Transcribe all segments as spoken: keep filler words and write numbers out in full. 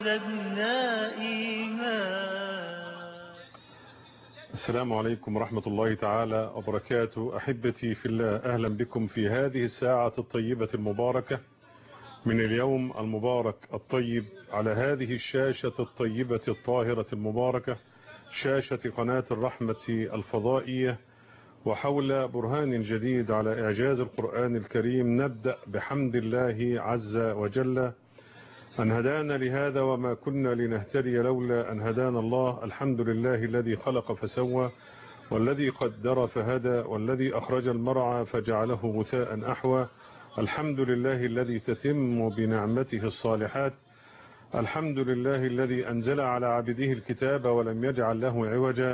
زدنا إيمان. السلام عليكم ورحمة الله تعالى وبركاته. أحبتي في الله، أهلا بكم في هذه الساعة الطيبة المباركة من اليوم المبارك الطيب على هذه الشاشة الطيبة الطاهرة المباركة، شاشة قناة الرحمة الفضائية، وحول برهان جديد على إعجاز القرآن الكريم. نبدأ بحمد الله عز وجل أن هدانا لهذا وما كنا لنهتدي لولا أن هدانا الله. الحمد لله الذي خلق فسوى، والذي قدر فهدى، والذي أخرج المرعى فجعله غثاء أحوى. الحمد لله الذي تتم بنعمته الصالحات. الحمد لله الذي أنزل على عبده الكتاب ولم يجعل له عوجا.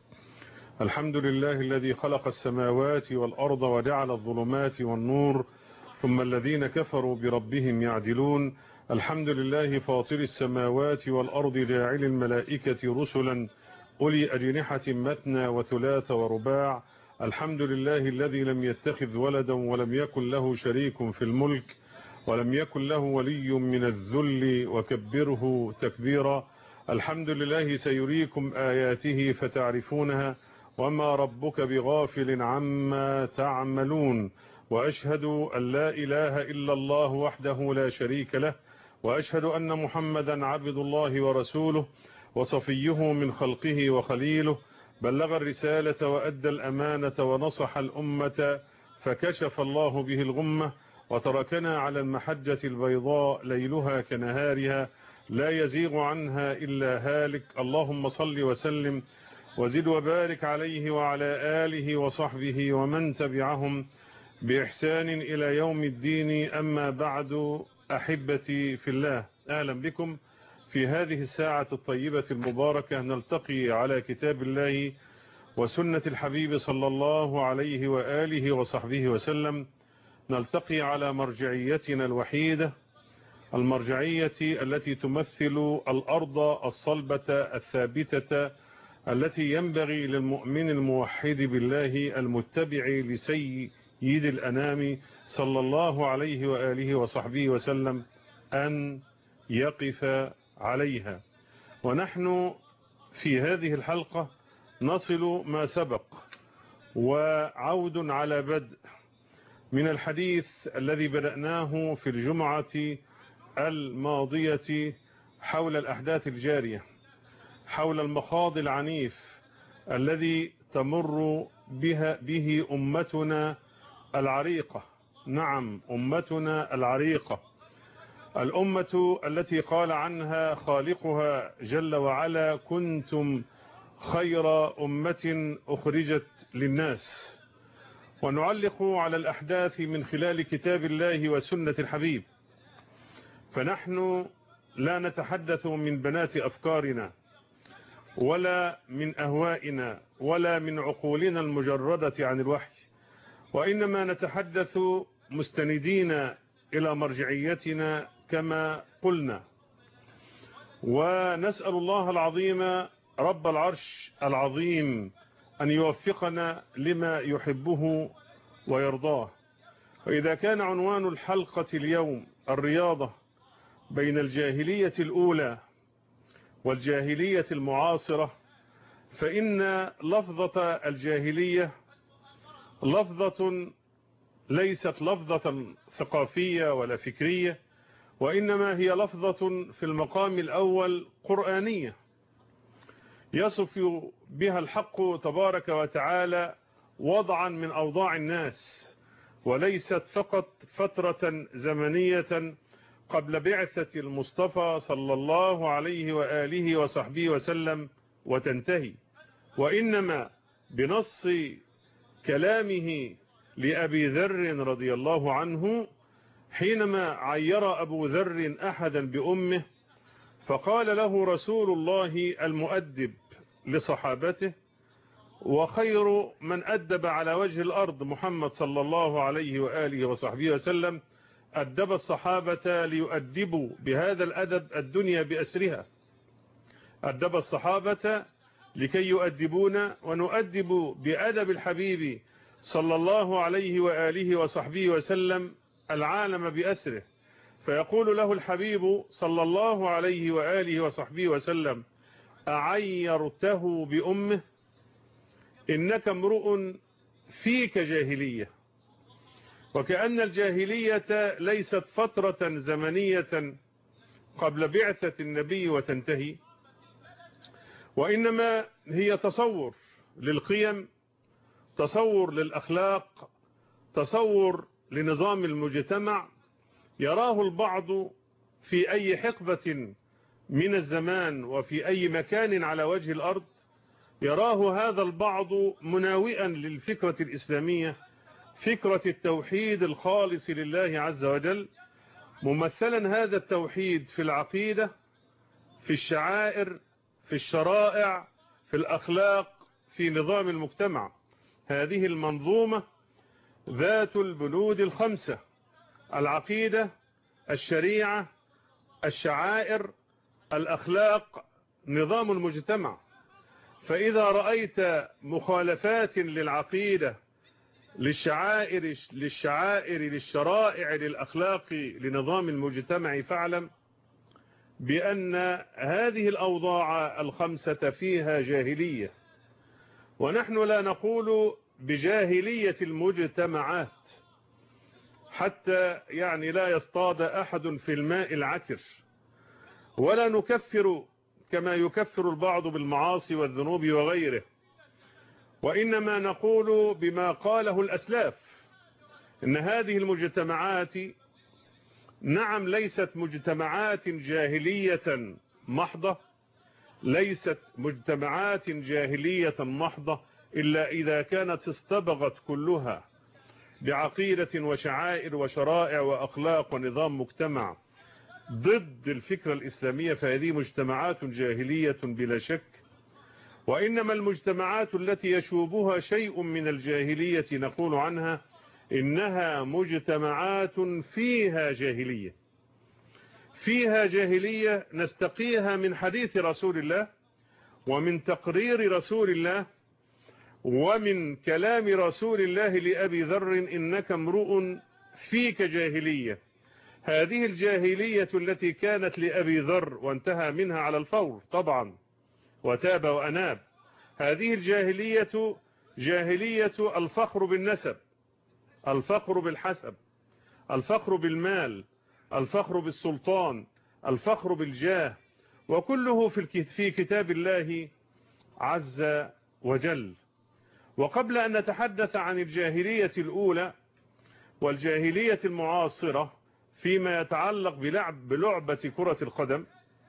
الحمد لله الذي خلق السماوات والأرض وجعل الظلمات والنور، ثم الذين كفروا بربهم يعدلون. الحمد لله فاطر السماوات والأرض جاعل الملائكة رسلا أولي أجنحة مثنى وثلاث ورباع. الحمد لله الذي لم يتخذ ولدا ولم يكن له شريك في الملك ولم يكن له ولي من الذل وكبره تكبيرا. الحمد لله سيريكم آياته فتعرفونها وما ربك بغافل عما تعملون. وأشهد أن لا إله إلا الله وحده لا شريك له، وأشهد أن محمدا عبد الله ورسوله وصفيه من خلقه وخليله، بلغ الرسالة وأدى الأمانة ونصح الأمة فكشف الله به الغمة، وتركنا على المحجة البيضاء ليلها كنهارها لا يزيغ عنها إلا هالك. اللهم صل وسلم وزد وبارك عليه وعلى آله وصحبه ومن تبعهم بإحسان إلى يوم الدين. أما بعد، أحبتي في الله، أهلا بكم في هذه الساعة الطيبة المباركة. نلتقي على كتاب الله وسنة الحبيب صلى الله عليه وآله وصحبه وسلم. نلتقي على مرجعيتنا الوحيدة، المرجعية التي تمثل الأرض الصلبة الثابتة التي ينبغي للمؤمن الموحد بالله المتبع لسيد الأنام صلى الله عليه وآله وصحبه وسلم أن يقف عليها. ونحن في هذه الحلقة نصل ما سبق، وعود على بدء من الحديث الذي بدأناه في الجمعة الماضية حول الأحداث الجارية، حول المخاض العنيف الذي تمر بها به أمتنا العريقة. نعم، أمتنا العريقة، الأمة التي قال عنها خالقها جل وعلا: كنتم خير أمة أخرجت للناس. ونعلق على الأحداث من خلال كتاب الله وسنة الحبيب، فنحن لا نتحدث من بنات أفكارنا ولا من أهوائنا ولا من عقولنا المجردة عن الوحي، وإنما نتحدث مستندين إلى مرجعيتنا كما قلنا. ونسأل الله العظيم رب العرش العظيم أن يوفقنا لما يحبه ويرضاه. وإذا كان عنوان الحلقة اليوم الرياضة بين الجاهلية الأولى والجاهلية المعاصرة، فإن لفظة الجاهلية لفظة ليست لفظة ثقافية ولا فكرية، وإنما هي لفظة في المقام الأول قرآنية يصف بها الحق تبارك وتعالى وضعا من أوضاع الناس، وليست فقط فترة زمنية قبل بعثة المصطفى صلى الله عليه وآله وصحبه وسلم وتنتهي، وإنما بنص كلامه لأبي ذر رضي الله عنه حينما عير أبو ذر أحدا بأمه، فقال له رسول الله المؤدب لصحابته: وخير من أدب على وجه الأرض محمد صلى الله عليه وآله وصحبه وسلم، أدب الصحابة ليؤدبوا بهذا الأدب الدنيا بأسرها، أدب الصحابة لكي يؤدبون ونؤدب بأدب الحبيب صلى الله عليه وآله وصحبه وسلم العالم بأسره. فيقول له الحبيب صلى الله عليه وآله وصحبه وسلم: أعيرته بأمه؟ إنك امرؤ فيك جاهلية. وكأن الجاهلية ليست فترة زمنية قبل بعثة النبي وتنتهي، وإنما هي تصور للقيم، تصور للأخلاق، تصور لنظام المجتمع يراه البعض في أي حقبة من الزمان وفي أي مكان على وجه الأرض، يراه هذا البعض مناوئا للفكرة الإسلامية، فكرة التوحيد الخالص لله عز وجل، ممثلا هذا التوحيد في العقيدة، في الشعائر، في الشرائع، في الأخلاق، في نظام المجتمع. هذه المنظومة ذات البنود الخمسة: العقيدة، الشريعة، الشعائر، الأخلاق، نظام المجتمع. فإذا رأيت مخالفات للعقيدة، للشعائر للشعائر للشرائع، للأخلاق، لنظام المجتمع، فاعلم بأن هذه الأوضاع الخمسة فيها جاهلية. ونحن لا نقول بجاهلية المجتمعات حتى يعني لا يصطاد أحد في الماء العكر، ولا نكفر كما يكفر البعض بالمعاصي والذنوب وغيره، وإنما نقول بما قاله الأسلاف: إن هذه المجتمعات نعم ليست مجتمعات جاهلية محضة، ليست مجتمعات جاهلية محضة إلا إذا كانت اصطبغت كلها بعقيدة وشعائر وشرائع وأخلاق ونظام مجتمع ضد الفكرة الإسلامية، فهذه مجتمعات جاهلية بلا شك. وإنما المجتمعات التي يشوبها شيء من الجاهلية نقول عنها إنها مجتمعات فيها جاهلية، فيها جاهلية نستقيها من حديث رسول الله، ومن تقرير رسول الله، ومن كلام رسول الله لأبي ذر: إنك امرؤ فيك جاهلية. هذه الجاهلية التي كانت لأبي ذر وانتهى منها على الفور طبعا وتاب وأناب، هذه الجاهلية جاهلية الفخر بالنسب، الفخر بالحسب، الفخر بالمال، الفخر بالسلطان، الفخر بالجاه، وكله في كتاب الله عز وجل. وقبل أن نتحدث عن الجاهلية الأولى والجاهلية المعاصرة فيما يتعلق بلعب بلعبة كرة القدم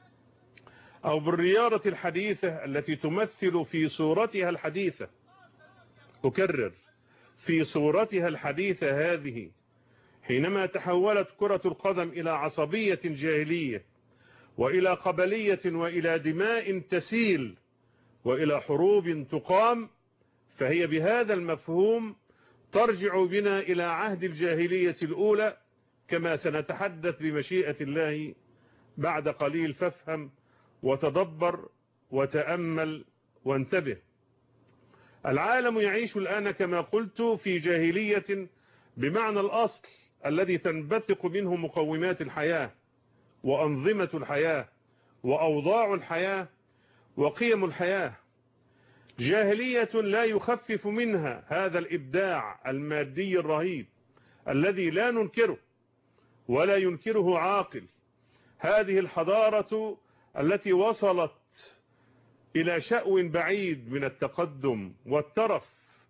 أو بالرياضة الحديثة التي تمثل في صورتها الحديثة، أكرر، في صورتها الحديثة هذه، حينما تحولت كرة القدم إلى عصبية جاهلية وإلى قبلية وإلى دماء تسيل وإلى حروب تقام، فهي بهذا المفهوم ترجع بنا إلى عهد الجاهلية الأولى كما سنتحدث بمشيئة الله بعد قليل. فافهم وتدبر وتأمل وانتبه. العالم يعيش الآن كما قلت في جاهلية بمعنى الأصل الذي تنبثق منه مقومات الحياة وأنظمة الحياة وأوضاع الحياة وقيم الحياة. جاهلية لا يخفف منها هذا الإبداع المادي الرهيب الذي لا ننكره ولا ينكره عاقل. هذه الحضارة التي وصلت إلى شأو بعيد من التقدم والترف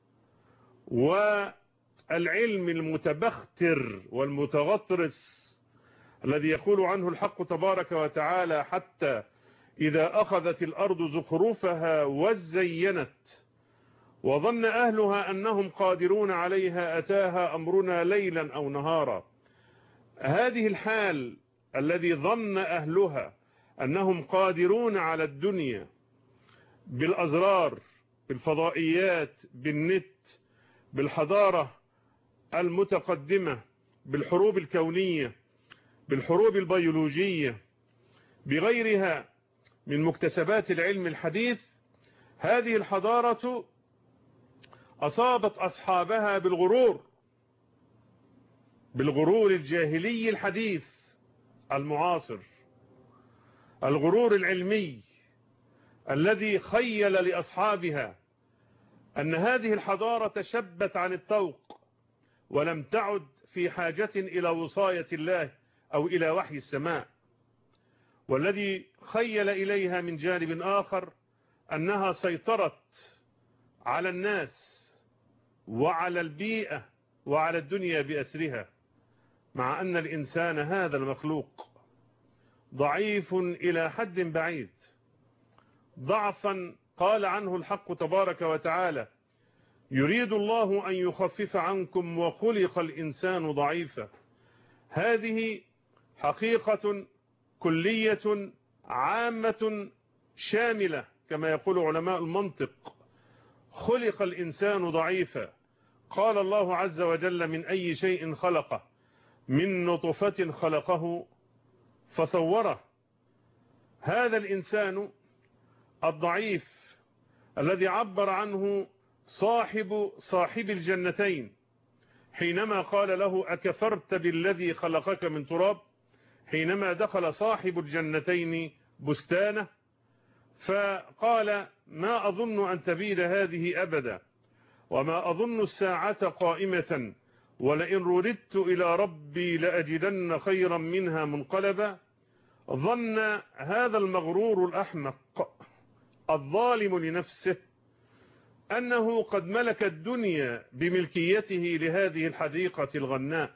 والعلم المتبختر والمتغطرس الذي يقول عنه الحق تبارك وتعالى: حتى إذا أخذت الأرض زخرفها وزينت وظن أهلها أنهم قادرون عليها أتاها أمرنا ليلا أو نهارا. هذه الحال الذي ظن أهلها أنهم قادرون على الدنيا بالأزرار، بالفضائيات، بالنت، بالحضارة المتقدمة، بالحروب الكونية، بالحروب البيولوجية، بغيرها من مكتسبات العلم الحديث، هذه الحضارة أصابت أصحابها بالغرور، بالغرور الجاهلي الحديث، المعاصر، الغرور العلمي الذي خيل لأصحابها أن هذه الحضارة شبت عن الطوق ولم تعد في حاجة إلى وصاية الله أو إلى وحي السماء، والذي خيل إليها من جانب آخر أنها سيطرت على الناس وعلى البيئة وعلى الدنيا بأسرها، مع أن الإنسان هذا المخلوق ضعيف إلى حد بعيد، ضعفا قال عنه الحق تبارك وتعالى: يريد الله أن يخفف عنكم وخلق الإنسان ضعيفا. هذه حقيقة كلية عامة شاملة كما يقول علماء المنطق. خلق الإنسان ضعيفا. قال الله عز وجل: من أي شيء خلقه؟ من نطفة خلقه فصوره. هذا الإنسان الضعيف الذي عبر عنه صاحب صاحب الجنتين حينما قال له: أكفرت بالذي خلقك من تراب، حينما دخل صاحب الجنتين بستانه فقال: ما أظن أن تبيد هذه أبدا، وما أظن الساعة قائمة، ولئن رددت إلى ربي لأجدن خيرا منها منقلبا. ظن هذا المغرور الأحمق الظالم لنفسه أنه قد ملك الدنيا بملكيته لهذه الحديقة الغناء،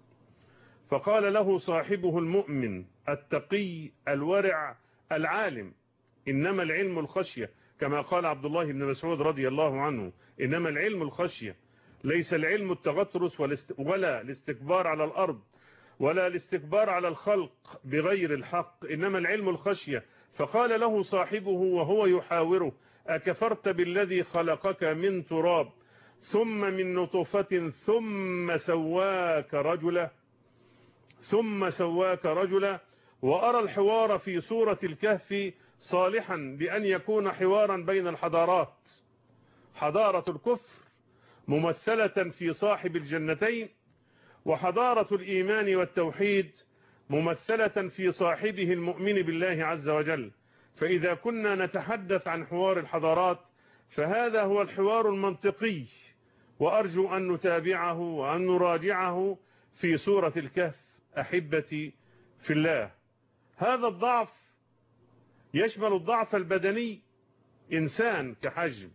فقال له صاحبه المؤمن التقي الورع العالم: إنما العلم الخشية، كما قال عبد الله بن مسعود رضي الله عنه: إنما العلم الخشية، ليس العلم التغطرس ولا الاستكبار على الأرض ولا الاستكبار على الخلق بغير الحق، إنما العلم الخشية. فقال له صاحبه وهو يحاوره: أكفرت بالذي خلقك من تراب ثم من نطفة ثم سواك رجلا ثم سواك رجلا. وأرى الحوار في سورة الكهف صالحا لأن يكون حوارا بين الحضارات، حضارة الكفر ممثلة في صاحب الجنتين، وحضارة الإيمان والتوحيد ممثلة في صاحبه المؤمن بالله عز وجل. فإذا كنا نتحدث عن حوار الحضارات فهذا هو الحوار المنطقي، وأرجو أن نتابعه وأن نراجعه في سورة الكهف أحبتي في الله. هذا الضعف يشمل الضعف البدني، إنسان كحجم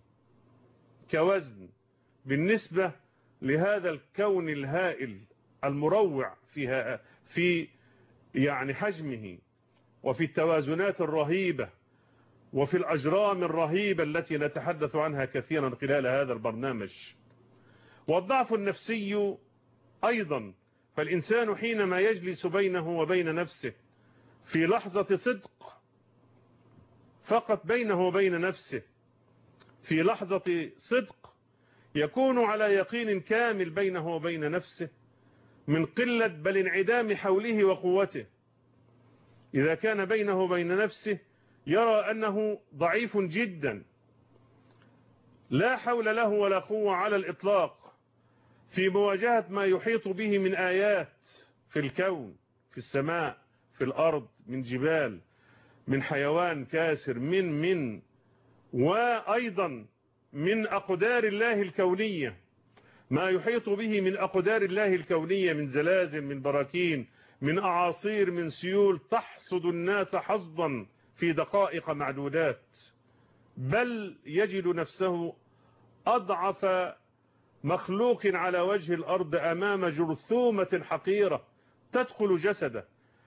كوزن بالنسبة لهذا الكون الهائل المروع فيها في يعني حجمه، وفي التوازنات الرهيبة، وفي الأجرام الرهيبة التي نتحدث عنها كثيرا خلال هذا البرنامج. والضعف النفسي أيضا، فالإنسان حينما يجلس بينه وبين نفسه في لحظة صدق فقط بينه وبين نفسه، في لحظة صدق يكون على يقين كامل بينه وبين نفسه من قلة بل انعدام حوله وقوته. إذا كان بينه وبين نفسه يرى أنه ضعيف جدا، لا حول له ولا قوة على الإطلاق في مواجهة ما يحيط به من آيات في الكون، في السماء، في الأرض، من جبال، من حيوان كاسر، من من وأيضا من أقدار الله الكونية، ما يحيط به من أقدار الله الكونية من زلازل، من براكين، من أعاصير، من سيول تحصد الناس حظا في دقائق معدودات. بل يجد نفسه أضعف مخلوق على وجه الأرض أمام جرثومة حقيرة تدخل جسده،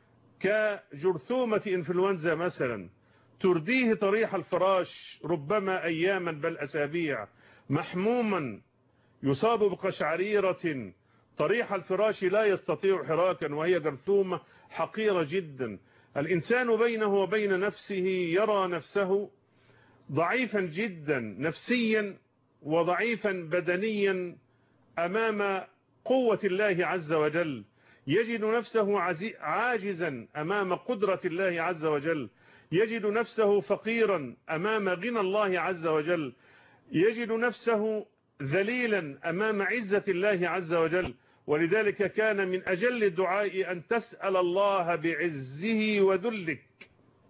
كجرثومة إنفلونزا مثلا، ترديه طريح الفراش ربما أياما بل أسابيع، محموما يصاب بقشعريرة، طريح الفراش لا يستطيع حراكا، وهي جرثومة حقيرة جدا. الإنسان بينه وبين نفسه يرى نفسه ضعيفا جدا نفسيا وضعيفا بدنيا أمام قوة الله عز وجل، يجد نفسه عاجزا أمام قدرة الله عز وجل، يجد نفسه فقيرا أمام غنى الله عز وجل، يجد نفسه ذليلا أمام عزة الله عز وجل. ولذلك كان من أجل الدعاء أن تسأل الله بعزه وذلك،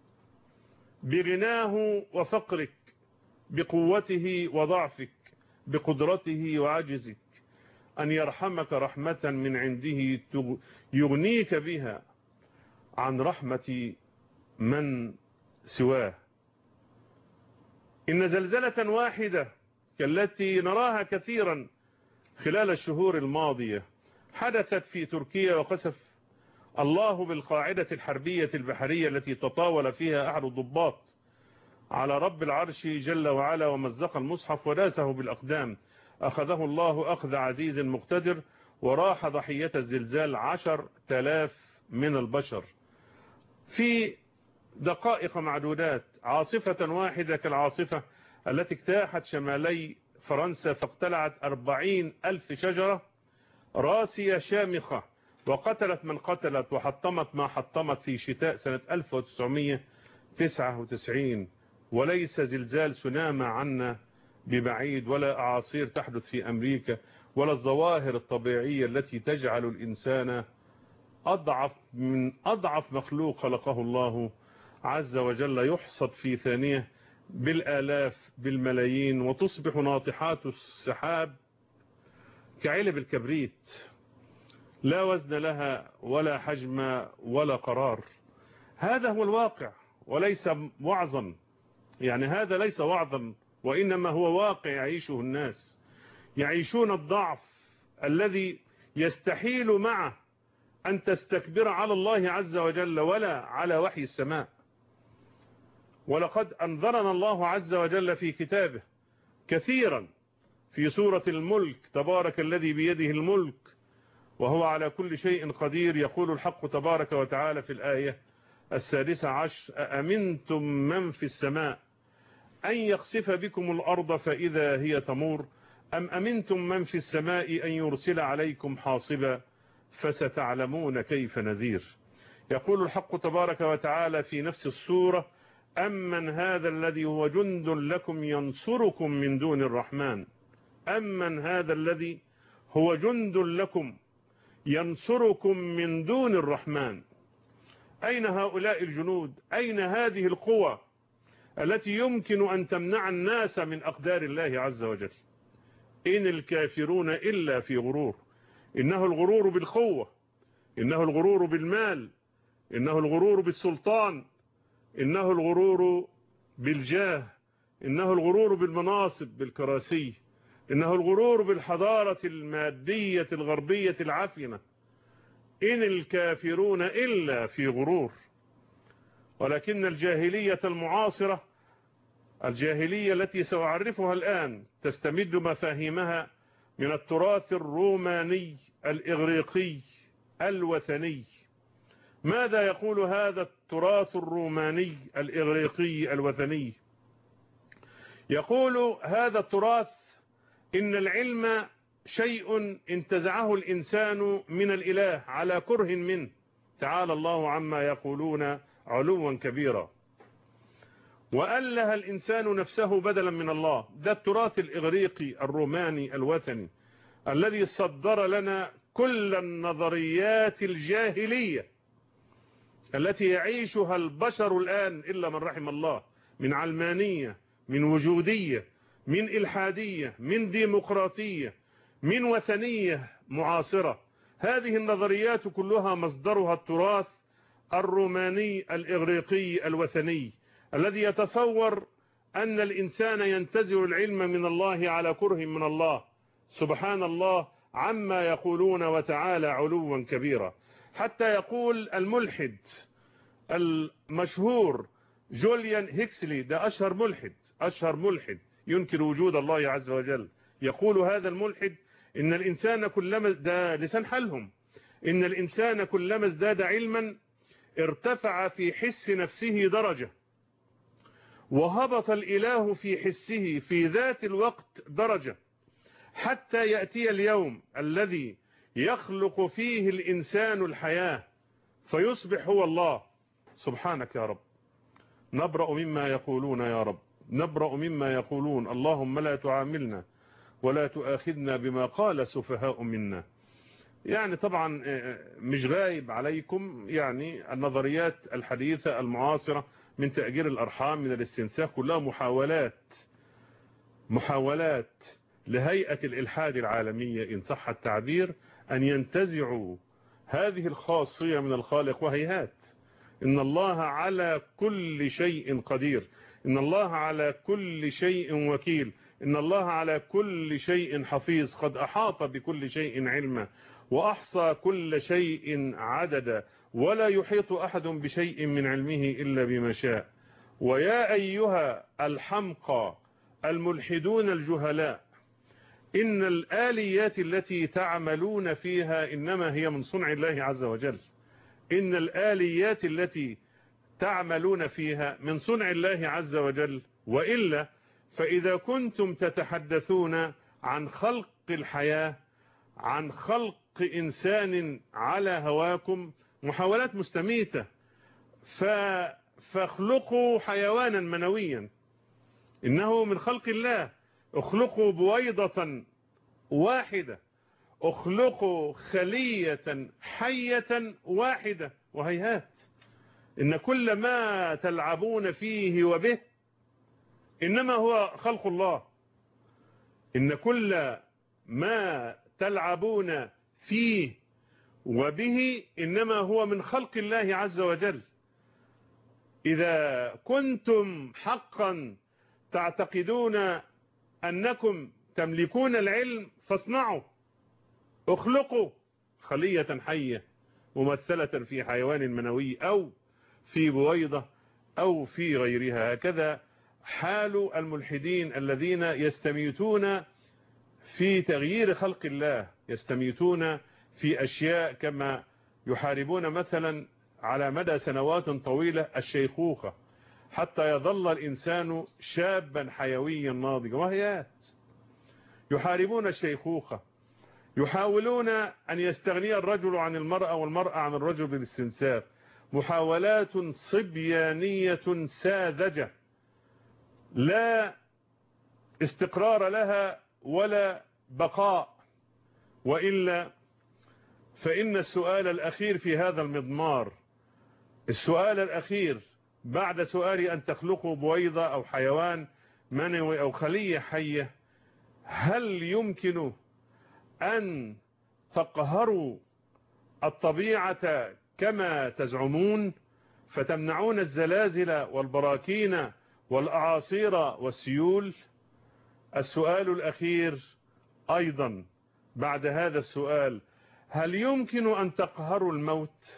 بغناه وفقرك، بقوته وضعفك، بقدرته وعجزك، أن يرحمك رحمة من عنده يغنيك بها عن رحمة من سواه. إن زلزلة واحدة كالتي نراها كثيرا خلال الشهور الماضية حدثت في تركيا، وقصف الله بالقاعدة الحربية البحرية التي تطاول فيها أحد الضباط على رب العرش جل وعلا ومزق المصحف وداسه بالأقدام، أخذه الله أخذ عزيز مقتدر، وراح ضحية الزلزال عشر تلاف من البشر في دقائق معدودات. عاصفة واحدة كالعاصفة التي اجتاحت شمالي فرنسا فاقتلعت أربعين ألف شجرة راسية شامخة، وقتلت من قتلت، وحطمت ما حطمت في شتاء سنة ألف وتسعمائة وتسعة وتسعين. وليس زلزال سنامى عنا ببعيد، ولا أعاصير تحدث في أمريكا، ولا الظواهر الطبيعية التي تجعل الإنسان أضعف من أضعف مخلوق خلقه الله عز وجل يحصد في ثانية بالآلاف بالملايين، وتصبح ناطحات السحاب كعلب الكبريت، لا وزن لها ولا حجم ولا قرار. هذا هو الواقع وليس وعظا، يعني هذا ليس وعظا، وإنما هو واقع يعيشه الناس، يعيشون الضعف الذي يستحيل معه أن تستكبر على الله عز وجل ولا على وحي السماء. ولقد أنذرنا الله عز وجل في كتابه كثيرا في سورة الملك: تبارك الذي بيده الملك وهو على كل شيء قدير. يقول الحق تبارك وتعالى في الآية السادسة عشر: أأمنتم من في السماء أن يخسف بكم الأرض فإذا هي تمور أم أمنتم من في السماء أن يرسل عليكم حاصبا فستعلمون كيف نذير. يقول الحق تبارك وتعالى في نفس السورة: أمن هذا الذي هو جند لكم ينصركم من دون الرحمن أمن هذا الذي هو جند لكم ينصركم من دون الرحمن. أين هؤلاء الجنود؟ أين هذه القوى التي يمكن أن تمنع الناس من أقدار الله عز وجل؟ إن الكافرون إلا في غرور. إنه الغرور بالقوة، إنه الغرور بالمال، إنه الغرور بالسلطان، إنه الغرور بالجاه، إنه الغرور بالمناصب بالكراسي، إنه الغرور بالحضارة المادية الغربية العفنة. إن الكافرون إلا في غرور. ولكن الجاهلية المعاصرة، الجاهلية التي سأعرفها الآن، تستمد مفاهيمها من التراث الروماني الإغريقي الوثني. ماذا يقول هذا التراث الروماني الإغريقي الوثني؟ يقول هذا التراث إن العلم شيء انتزعه الإنسان من الإله على كره منه، تعالى الله عما يقولون علوا كبيرا، وأله الإنسان نفسه بدلا من الله. ده التراث الإغريقي الروماني الوثني الذي صدر لنا كل النظريات الجاهلية التي يعيشها البشر الآن إلا من رحم الله، من علمانية، من وجودية، من إلحادية، من ديمقراطية، من وثنية معاصرة. هذه النظريات كلها مصدرها التراث الروماني الإغريقي الوثني الذي يتصور أن الإنسان ينتزع العلم من الله على كره من الله، سبحان الله عما يقولون وتعالى علوا كبيرا. حتى يقول الملحد المشهور جوليان هيكسلي، ده أشهر ملحد أشهر ملحد ينكر وجود الله عز وجل، يقول هذا الملحد إن الإنسان كلما، ده لسان حالهم، إن الإنسان كلما ازداد علما ارتفع في حس نفسه درجة، وهبط الإله في حسه في ذات الوقت درجة، حتى يأتي اليوم الذي يخلق فيه الإنسان الحياة فيصبح هو الله. سبحانك يا رب، نبرأ مما يقولون يا رب، نبرأ مما يقولون. اللهم لا تعاملنا ولا تؤاخذنا بما قال السفهاء منا. يعني طبعا مش غايب عليكم يعني النظريات الحديثة المعاصرة من تأجير الأرحام من الاستنساخ كلها محاولات محاولات لهيئة الإلحاد العالمية إن صح التعبير أن ينتزعوا هذه الخاصية من الخالق. وهيهات، إن الله على كل شيء قدير، إن الله على كل شيء وكيل، إن الله على كل شيء حفيظ، قد أحاط بكل شيء علما وأحصى كل شيء عددا ولا يحيط أحد بشيء من علمه إلا بما شاء. ويا أيها الحمقى الملحدون الجهلاء، إن الآليات التي تعملون فيها إنما هي من صنع الله عز وجل. إن الآليات التي تعملون فيها من صنع الله عز وجل، وإلا فإذا كنتم تتحدثون عن خلق الحياة، عن خلق إنسان على هواكم، محاولات مستميتة، فاخلقوا حيوانا منويا، إنه من خلق الله. اخلقوا بويضة واحدة، اخلقوا خلية حية واحدة. وهيهات، إن كل ما تلعبون فيه وبه إنما هو خلق الله. إن كل ما تلعبون فيه وبه إنما هو من خلق الله عز وجل. إذا كنتم حقا تعتقدون أنكم تملكون العلم فاصنعوا، اخلقوا خلية حية ممثلة في حيوان منوي أو في بويضة أو في غيرها. هكذا حال الملحدين الذين يستميتون في تغيير خلق الله، يستميتون في أشياء كما يحاربون مثلا على مدى سنوات طويلة الشيخوخة حتى يظل الإنسان شابا حيويا ناضجا. وهيات يحاربون الشيخوخة، يحاولون أن يستغني الرجل عن المرأة والمرأة عن الرجل بالاستنساخ، محاولات صبيانية ساذجة لا استقرار لها ولا بقاء. وإلا فإن السؤال الأخير في هذا المضمار، السؤال الأخير بعد سؤال أن تخلقوا بويضة أو حيوان منوي أو خلية حية، هل يمكن أن تقهروا الطبيعة كما تزعمون فتمنعون الزلازل والبراكين والأعاصير والسيول؟ السؤال الأخير أيضا بعد هذا السؤال، هل يمكن أن تقهروا الموت؟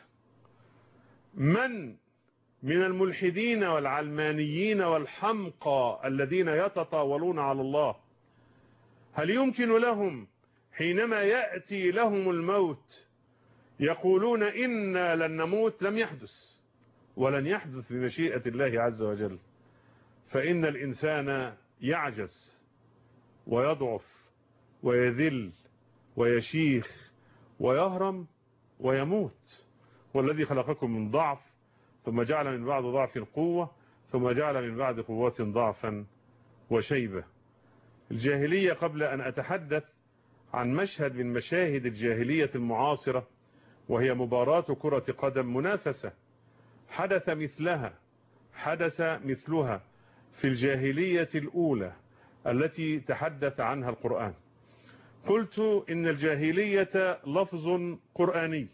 من من الملحدين والعلمانيين والحمقى الذين يتطاولون على الله، هل يمكن لهم حينما يأتي لهم الموت يقولون إنا لن نموت؟ لم يحدث ولن يحدث بمشيئة الله عز وجل. فإن الإنسان يعجز ويضعف ويذل ويشيخ ويهرم ويموت. والذي خلقكم من ضعف ثم جعل من بعد ضعف قوة ثم جعل من بعد قوة ضعفا وشيبة. الجاهلية، قبل أن أتحدث عن مشهد من مشاهد الجاهلية المعاصرة وهي مباراة كرة قدم منافسة، حدث مثلها حدث مثلها في الجاهلية الأولى التي تحدث عنها القرآن. قلت إن الجاهلية لفظ قرآني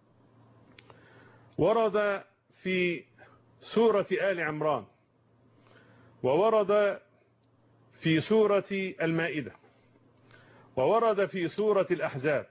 ورد في سورة آل عمران، وورد في سورة المائدة، وورد في سورة الأحزاب،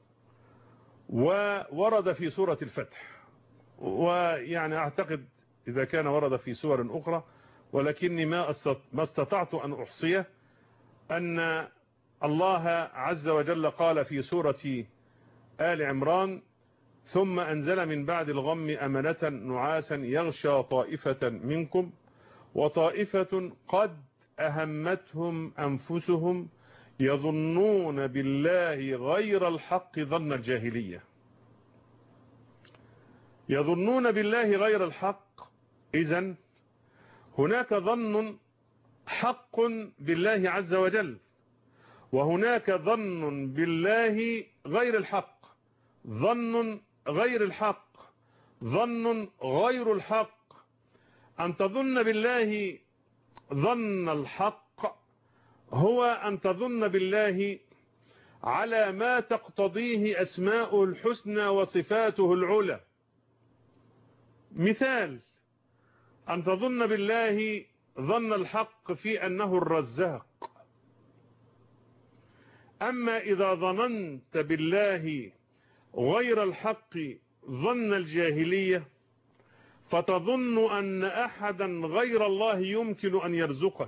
وورد في سورة الفتح، ويعني أعتقد إذا كان ورد في سور أخرى، ولكني ما استطعت أن أحصيه، أن الله عز وجل قال في سورة آل عمران: ثم أنزل من بعد الغم أمنة نعاسا يغشى طائفة منكم وطائفة قد أهمتهم أنفسهم يظنون بالله غير الحق ظن الجاهلية. يظنون بالله غير الحق، إذن هناك ظن حق بالله عز وجل، وهناك ظن بالله غير الحق. ظن غير الحق، ظن غير الحق. أن تظن بالله ظن الحق هو أن تظن بالله على ما تقتضيه أسماءه الحسنى وصفاته العلى. مثال: أن تظن بالله ظن الحق في أنه الرزاق. أما إذا ظننت بالله غير الحق ظن الجاهلية فتظن أن أحدا غير الله يمكن أن يرزقك.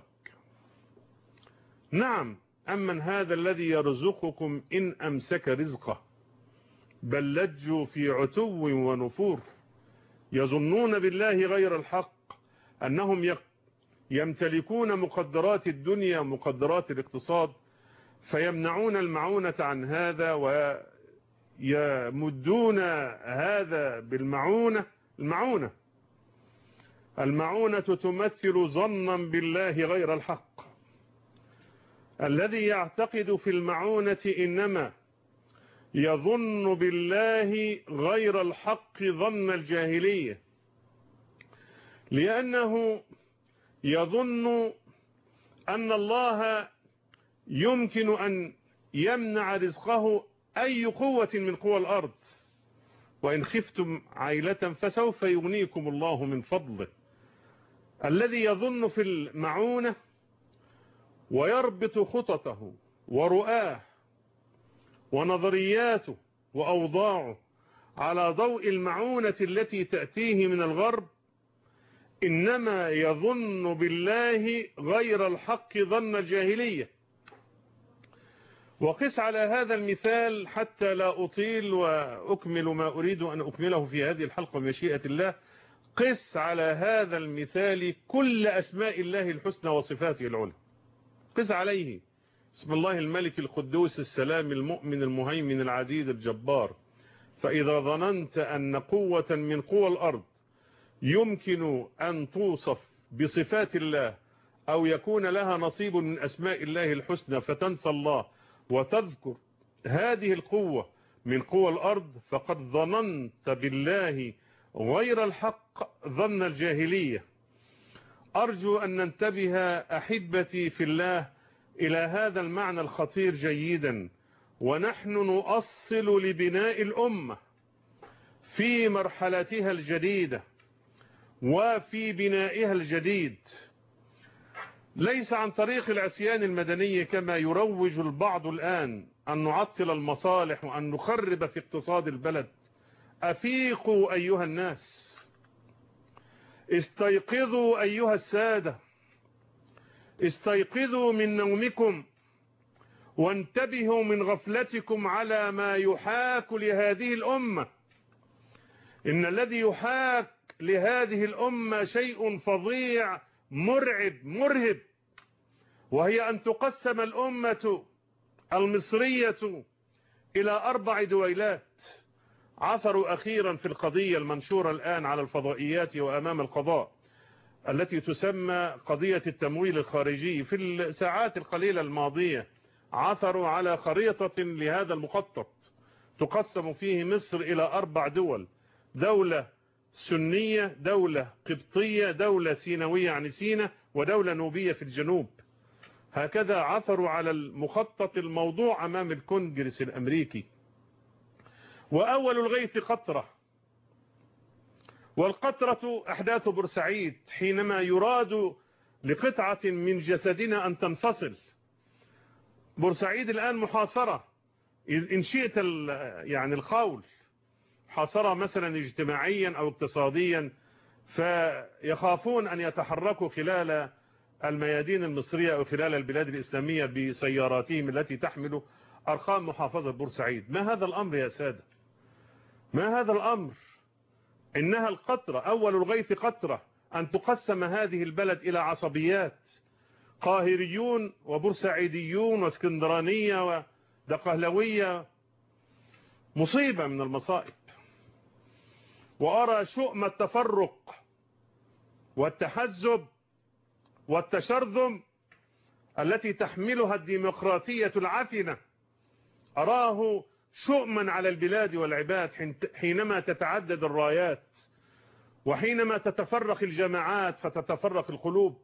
نعم، أمن هذا الذي يرزقكم إن أمسك رزقه بل لجوا في عتو ونفور. يظنون بالله غير الحق أنهم يمتلكون مقدرات الدنيا ومقدرات الاقتصاد، فيمنعون المعونة عن هذا ويمدون هذا بالمعونة. المعونة المعونة تمثل ظنا بالله غير الحق. الذي يعتقد في المعونة إنما يظن بالله غير الحق ظن الجاهلية، لأنه يظن أن الله يمكن أن يمنع رزقه أي قوة من قوى الأرض، وإن خفتم عيلة فسوف يغنيكم الله من فضله. الذي يظن في المعونة ويربط خططه ورؤاه ونظرياته وأوضاعه على ضوء المعونة التي تأتيه من الغرب إنما يظن بالله غير الحق ظن الجاهلية. وقس على هذا المثال حتى لا أطيل وأكمل ما أريد أن أكمله في هذه الحلقة بمشيئة الله. قس على هذا المثال كل أسماء الله الحسنى وصفاته العلى. قس عليه بسم الله الملك القدوس السلام المؤمن المهيمن العزيز الجبار. فإذا ظننت أن قوة من قوى الأرض يمكن أن توصف بصفات الله أو يكون لها نصيب من أسماء الله الحسنى فتنسى الله وتذكر هذه القوة من قوى الأرض فقد ظننت بالله غير الحق ظن الجاهلية. أرجو أن ننتبه أحبتي في الله إلى هذا المعنى الخطير جيدا، ونحن نؤصل لبناء الأمة في مرحلتها الجديدة وفي بنائها الجديد، ليس عن طريق العصيان المدني كما يروج البعض الآن، أن نعطل المصالح وأن نخرب في اقتصاد البلد. أفيقوا أيها الناس، استيقظوا أيها السادة، استيقظوا من نومكم وانتبهوا من غفلتكم على ما يحاك لهذه الأمة. إن الذي يحاك لهذه الأمة شيء فظيع مرعب مرهب، وهي أن تقسم الأمة المصرية إلى أربع دويلات. عثروا أخيرا في القضية المنشورة الآن على الفضائيات وأمام القضاء التي تسمى قضية التمويل الخارجي. في الساعات القليلة الماضية عثروا على خريطة لهذا المخطط تقسم فيه مصر إلى أربع دول: دولة سنية، دولة قبطية، دولة سينوية عن سينا، ودولة نوبية في الجنوب. هكذا عثروا على المخطط الموضوع أمام الكونجرس الأمريكي. وأول الغيث قطرة، والقطرة أحداث بورسعيد، حينما يراد لقطعة من جسدنا أن تنفصل. بورسعيد الآن محاصرة، إن شئت يعني القول، محاصرة مثلا اجتماعيا أو اقتصاديا، فيخافون أن يتحركوا خلال الميادين المصرية أو خلال البلاد الإسلامية بسياراتهم التي تحمل أرقام محافظة بورسعيد. ما هذا الأمر يا سادة؟ ما هذا الأمر؟ إنها القطرة، أول الغيث قطرة، أن تقسم هذه البلد إلى عصبيات: قاهريون وبورسعيديون واسكندرانية ودقهلوية. مصيبة من المصائب. وأرى شؤم التفرق والتحزب والتشرذم التي تحملها الديمقراطية العفنة، أراه شؤما على البلاد والعباد حينما تتعدد الرايات، وحينما تتفرق الجماعات فتتفرق القلوب،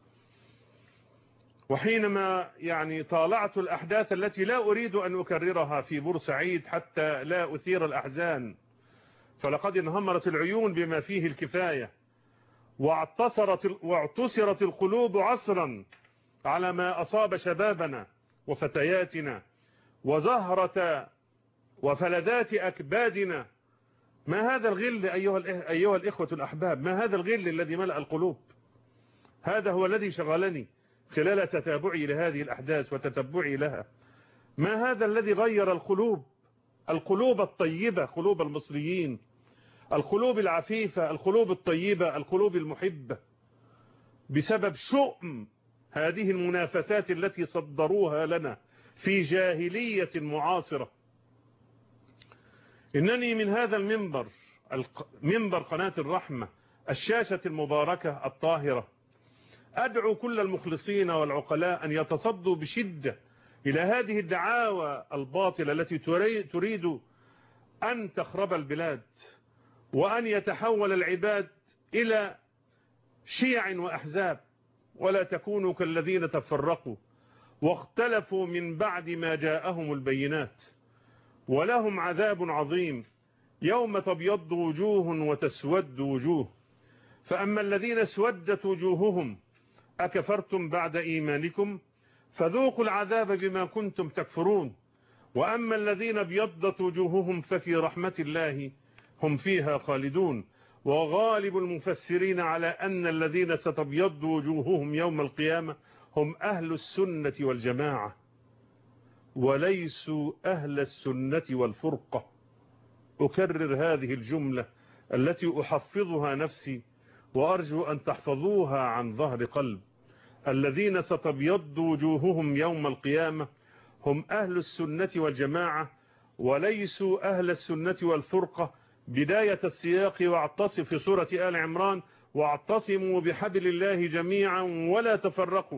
وحينما يعني طالعت الأحداث التي لا أريد أن أكررها في بورسعيد حتى لا أثير الأحزان، فلقد انهمرت العيون بما فيه الكفاية، واعتصرت واعتصرت القلوب عصرا على ما أصاب شبابنا وفتياتنا وزهرة وفلذات أكبادنا. ما هذا الغل أيها أيها الإخوة الأحباب؟ ما هذا الغل الذي ملأ القلوب؟ هذا هو الذي شغلني خلال تتابعي لهذه الأحداث وتتبعي لها. ما هذا الذي غير القلوب، القلوب الطيبة، قلوب المصريين، القلوب العفيفة، القلوب الطيبة، القلوب المحبة، بسبب شؤم هذه المنافسات التي صدروها لنا في جاهلية معاصرة. إنني من هذا المنبر، منبر قناة الرحمة، الشاشة المباركة الطاهرة، أدعو كل المخلصين والعقلاء أن يتصدوا بشدة إلى هذه الدعاوى الباطلة التي تريد أن تخرب البلاد، وأن يتحول العباد إلى شيع وأحزاب، ولا تكونوا كالذين تفرقوا واختلفوا من بعد ما جاءهم البينات، ولهم عذاب عظيم يوم تبيض وجوه وتسود وجوه. فأما الذين اسودت وجوههم أكفرتم بعد إيمانكم فذوقوا العذاب بما كنتم تكفرون، وأما الذين ابيضت وجوههم ففي رحمة الله هم فيها خالدون. وغالب المفسرين على أن الذين ستبيض وجوههم يوم القيامة هم أهل السنة والجماعة، وليسوا أهل السنة والفرقة. أكرر هذه الجملة التي أحفظها نفسي وأرجو أن تحفظوها عن ظهر قلب. الذين ستبيض وجوههم يوم القيامة هم أهل السنة والجماعة، وليسوا أهل السنة والفرقة. بداية السياق واعتصم في سورة آل عمران: واعتصموا بحبل الله جميعا ولا تفرقوا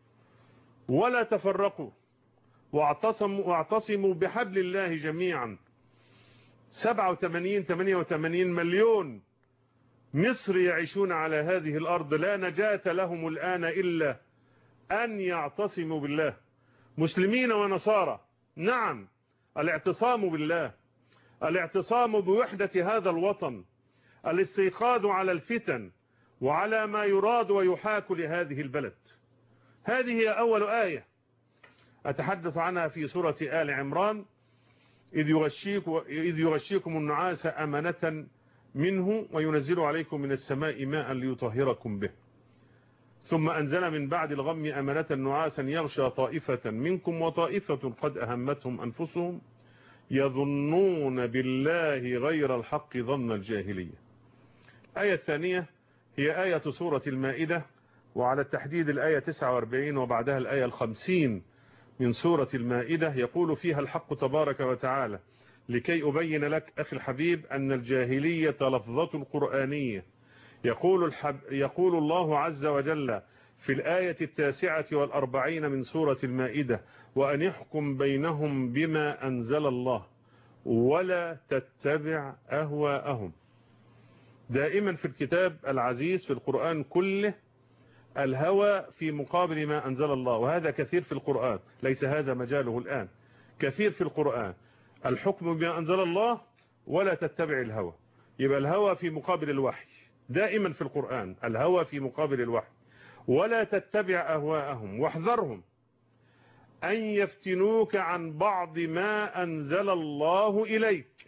ولا تفرقوا واعتصموا واعتصموا بحبل الله جميعا. سبعة وثمانين ثمانية وثمانين مليون مصري يعيشون على هذه الأرض، لا نجاة لهم الآن إلا أن يعتصموا بالله، مسلمين ونصارى. نعم، الاعتصام بالله، الاعتصام بوحدة هذا الوطن، الاستيقاظ على الفتن وعلى ما يراد ويحاك لهذه البلد. هذه هي أول آية أتحدث عنها في سورة آل عمران: إذ يغشيكم, إذ يغشيكم النعاس أمنة منه وينزل عليكم من السماء ماء ليطهركم به، ثم أنزل من بعد الغم أمنة نعاسا يغشى طائفة منكم وطائفة قد أهمتهم أنفسهم يظنون بالله غير الحق ظن الجاهلية. الآية الثانية هي آية سورة المائدة، وعلى التحديد الآية تسعة وأربعين وبعدها الآية الخمسين من سورة المائدة، يقول فيها الحق تبارك وتعالى: لكي أبين لك أخي الحبيب أن الجاهلية لفظة قرآنية. يقول, الحب يقول الله عز وجل في الآية التاسعة والأربعين من سورة المائدة: وأن يحكم بينهم بما أنزل الله ولا تتبع أهواءهم. دائما في الكتاب العزيز في القرآن كله الهوى في مقابل ما أنزل الله، وهذا كثير في القرآن، ليس هذا مجاله الآن، كثير في القرآن الحكم بما أنزل الله ولا تتبع الهوى. يبقى الهوى في مقابل الوحي، دائما في القرآن الهوى في مقابل الوحي. ولا تتبع أهواءهم واحذرهم أن يفتنوك عن بعض ما أنزل الله إليك.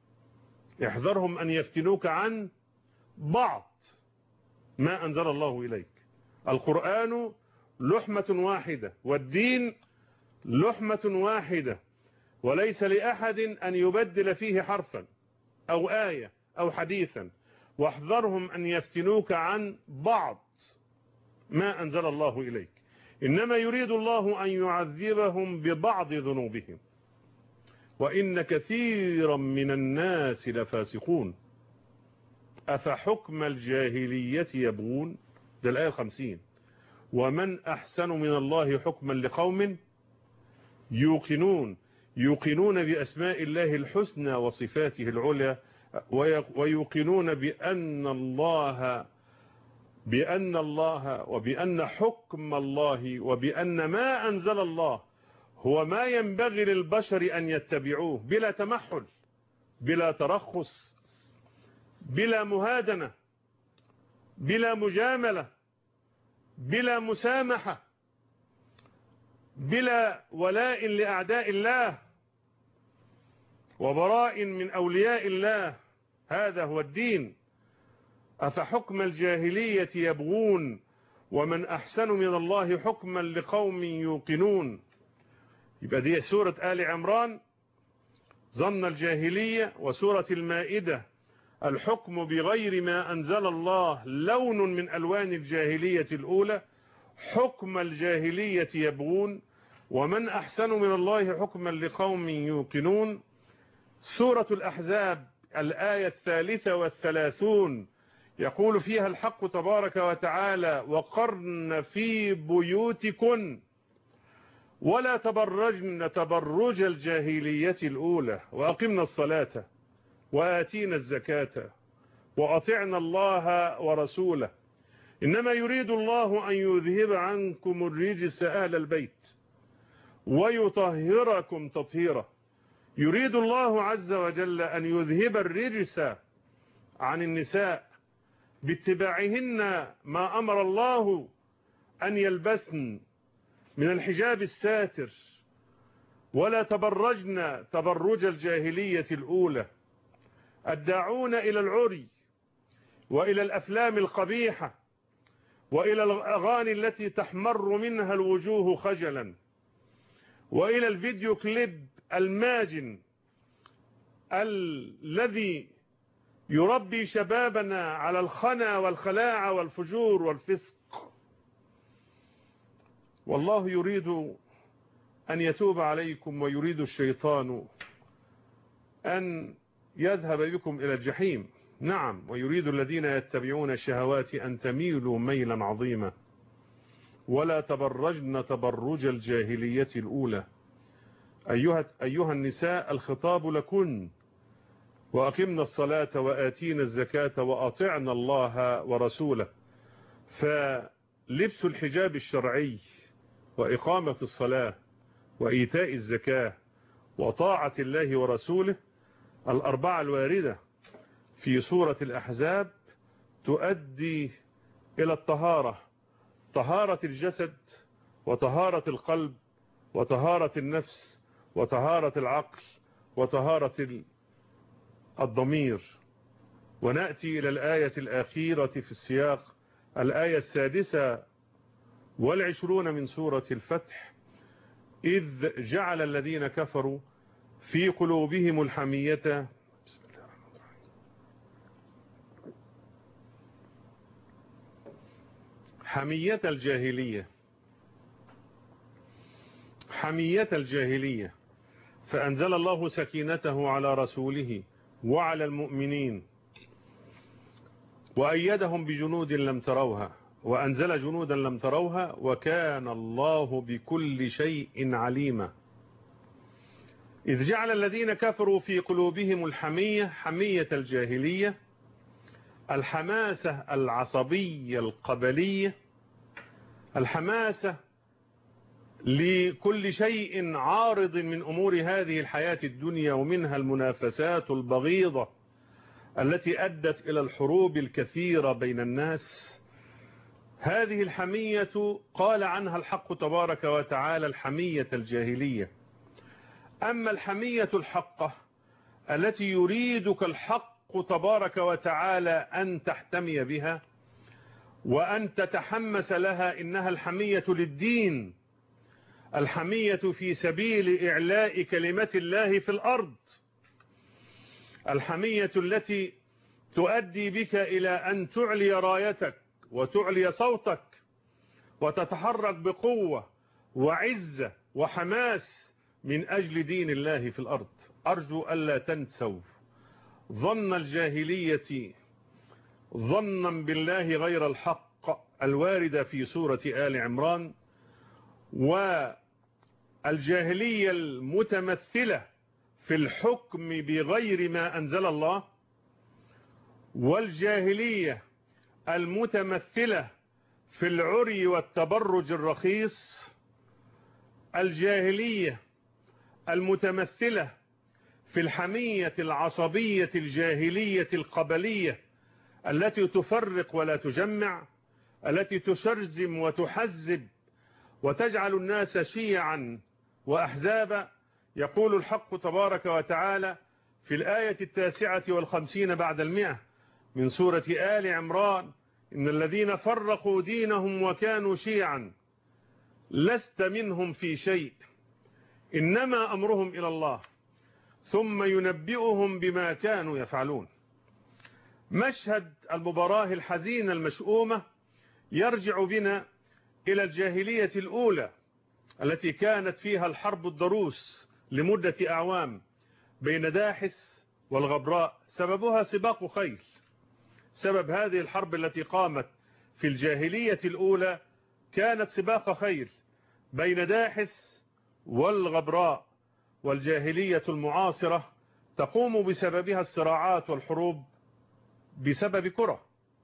احذرهم أن يفتنوك عن بعض ما أنزل الله إليك. القرآن لحمة واحدة والدين لحمة واحدة، وليس لأحد أن يبدل فيه حرفا أو آية أو حديثا. واحذرهم أن يفتنوك عن بعض ما أنزل الله إليك، إنما يريد الله أن يعذبهم ببعض ذنوبهم وإن كثيرا من الناس لفاسقون أفحكم الجاهلية يبغون. ده الآية الخمسين: ومن أحسن من الله حكما لقوم يوقنون. يوقنون بأسماء الله الحسنى وصفاته العلى، ويوقنون بأن الله بأن الله وبأن حكم الله وبأن ما أنزل الله هو ما ينبغي للبشر أن يتبعوه بلا تمحل، بلا ترخص، بلا مهادنة، بلا مجاملة، بلا مسامحة، بلا ولاء لأعداء الله وبراء من أولياء الله. هذا هو الدين. أفحكم الجاهلية يبغون ومن أحسن من الله حكما لقوم يوقنون. يبقى دي سورة آل عمران ظن الجاهلية، وسورة المائدة الحكم بغير ما أنزل الله لون من ألوان الجاهلية الأولى، حكم الجاهلية يبغون ومن أحسن من الله حكما لقوم يوقنون. سورة الأحزاب الآية الثالثة والثلاثون يقول فيها الحق تبارك وتعالى: وقرن في بيوتكن ولا تبرجن تبرج الجاهلية الأولى وأقمنا الصلاة وآتينا الزكاة وأطعنا الله ورسوله إنما يريد الله أن يذهب عنكم الرجس أهل البيت ويطهركم تطهيرا. يريد الله عز وجل أن يذهب الرجس عن النساء باتباعهن ما أمر الله أن يلبسن من الحجاب الساتر، ولا تبرجن تبرج الجاهلية الأولى الداعون إلى العري وإلى الأفلام القبيحة وإلى الأغاني التي تحمر منها الوجوه خجلا وإلى الفيديو كليب الماجن الذي يربي شبابنا على الخنا والخلاعة والفجور والفسق. والله يريد أن يتوب عليكم ويريد الشيطان أن يذهب بكم إلى الجحيم. نعم، ويريد الذين يتبعون الشهوات أن تميلوا ميلا عظيما. ولا تبرجن تبرج الجاهلية الأولى. أيها, أيها النساء الخطاب لكن، وأقمنا الصلاة وآتينا الزكاة وأطعنا الله ورسوله. فلبس الحجاب الشرعي وإقامة الصلاة وإيتاء الزكاة وطاعة الله ورسوله الأربعة الواردة في سورة الأحزاب تؤدي إلى الطهارة، طهارة الجسد وطهارة القلب وطهارة النفس وطهارة العقل وطهارة الضمير. ونأتي إلى الآية الأخيرة في السياق، الآية السادسة والعشرون من سورة الفتح: إذ جعل الذين كفروا في قلوبهم الحمية بسم الله الرحمن الرحيم حمية الجاهلية حمية الجاهلية فأنزل الله سكينته على رسوله وعلى المؤمنين وأيدهم بجنود لم تروها وأنزل جنودا لم تروها وكان الله بكل شيء عليما. إذ جعل الذين كفروا في قلوبهم الحمية، حمية الجاهلية، الحماسة العصبية القبلية، الحماسة لكل شيء عارض من أمور هذه الحياة الدنيا، ومنها المنافسات البغيضة التي أدت إلى الحروب الكثيرة بين الناس. هذه الحمية قال عنها الحق تبارك وتعالى الحمية الجاهلية. أما الحمية الحقة التي يريدك الحق تبارك وتعالى أن تحتمي بها وأن تتحمس لها، إنها الحمية للدين، الحمية في سبيل إعلاء كلمة الله في الأرض، الحمية التي تؤدي بك إلى أن تعلي رايتك وتعلي صوتك وتتحرك بقوة وعزة وحماس من أجل دين الله في الأرض. أرجو ألا تنسوا ظن الجاهلية ظنا بالله غير الحق الواردة في سورة آل عمران، الجاهلية المتمثلة في الحكم بغير ما أنزل الله، والجاهلية المتمثلة في العري والتبرج الرخيص، الجاهلية المتمثلة في الحمية العصبية الجاهلية القبلية التي تفرق ولا تجمع، التي تشرذم وتحزب وتجعل الناس شيعا وأحزابا. يقول الحق تبارك وتعالى في الآية التاسعة والخمسين بعد المئة من سورة آل عمران: إن الذين فرقوا دينهم وكانوا شيعا لست منهم في شيء إنما أمرهم إلى الله ثم ينبئهم بما كانوا يفعلون. مشهد المباراة الحزينة المشؤومة يرجع بنا إلى الجاهلية الأولى التي كانت فيها الحرب الضروس لمدة أعوام بين داحس والغبراء، سببها سباق خيل. سبب هذه الحرب التي قامت في الجاهلية الأولى كانت سباق خيل بين داحس والغبراء، والجاهلية المعاصرة تقوم بسببها الصراعات والحروب بسبب كرة.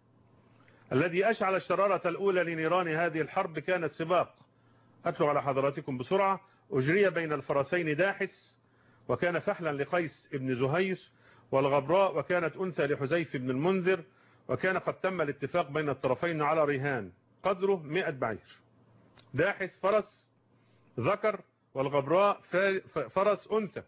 الذي أشعل الشرارة الأولى لنيران هذه الحرب كان السباق. أتلو على حضراتكم بسرعة. أجري بين الفرسين داحس وكان فحلا لقيس ابن زهير، والغبراء وكانت أنثى لحذيف بن المنذر، وكان قد تم الاتفاق بين الطرفين على رهان قدره مئة بعير. داحس فرس ذكر والغبراء فرس أنثى.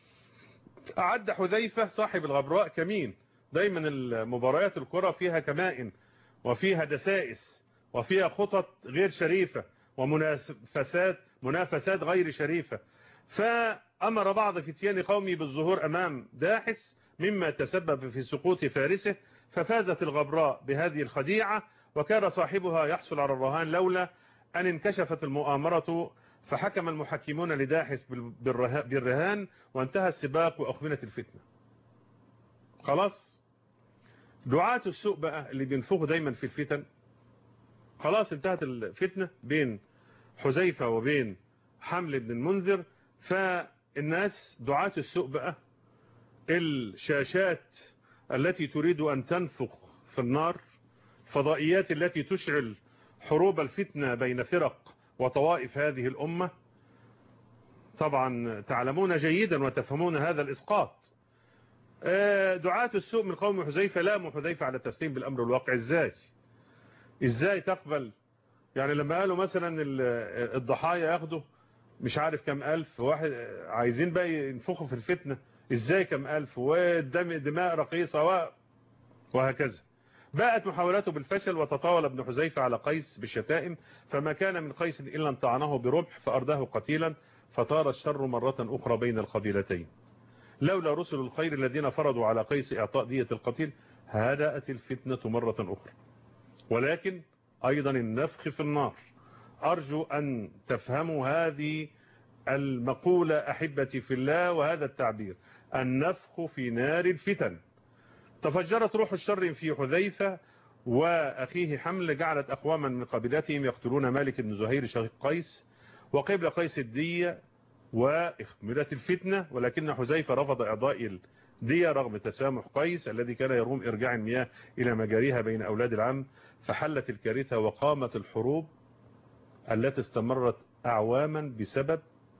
أعد حذيفة صاحب الغبراء كمين. دايما المباريات الكرة فيها كمائن وفيها دسائس وفيها خطط غير شريفة ومنافسات منافسات غير شريفة. فأمر بعض فتيان قومي بالظهور أمام داحس مما تسبب في سقوط فارسه، ففازت الغبراء بهذه الخديعة وكان صاحبها يحصل على الرهان لولا أن انكشفت المؤامرة، فحكم المحكمون لداحس بالرهان وانتهى السباق وأخمنت الفتنة. خلاص دعاة السوء بقى اللي بينفخوا دايما في الفتن، خلاص انتهت الفتنة بين حذيفة وبين حمل بن المنذر. فالناس دعاة السوء بقى، الشاشات التي تريد أن تنفخ في النار، فضائيات التي تشعل حروب الفتنة بين فرق وطوائف هذه الأمة. طبعا تعلمون جيدا وتفهمون هذا الإسقاط. دعاة السوء من قوم حذيفة لاموا حذيفة على التسليم بالأمر الواقع. ازاي ازاي تقبل؟ يعني لما قالوا مثلا الضحايا ياخدوا مش عارف كم ألف واحد، عايزين بقى ينفخوا في الفتنة، ازاي كم ألف ودم دماء رخيصة وهكذا. باءت محاولاته بالفشل وتطاول ابن حذيفة على قيس بالشتائم، فما كان من قيس إلا ان طعنه برمح فأرداه قتيلا، فطار الشر مرة أخرى بين القبيلتين. لولا رسل الخير الذين فرضوا على قيس إعطاء دية القتيل هدأت الفتنة مرة أخرى. ولكن أيضا النفخ في النار. أرجو أن تفهموا هذه المقولة أحبتي في الله وهذا التعبير، النفخ في نار الفتن. تفجرت روح الشر في حذيفة وأخيه حمل، جعلت أقواما من قبيلتهم يقتلون مالك بن زهير شقيق قيس وقبل قيس الدية واخملت الفتنة. ولكن حذيفة رفض إعطاء الدية رغم تسامح قيس الذي كان يروم إرجاع المياه إلى مجاريها بين أولاد العم، فحلت الكارثة وقامت الحروب التي استمرت أعواما بسبب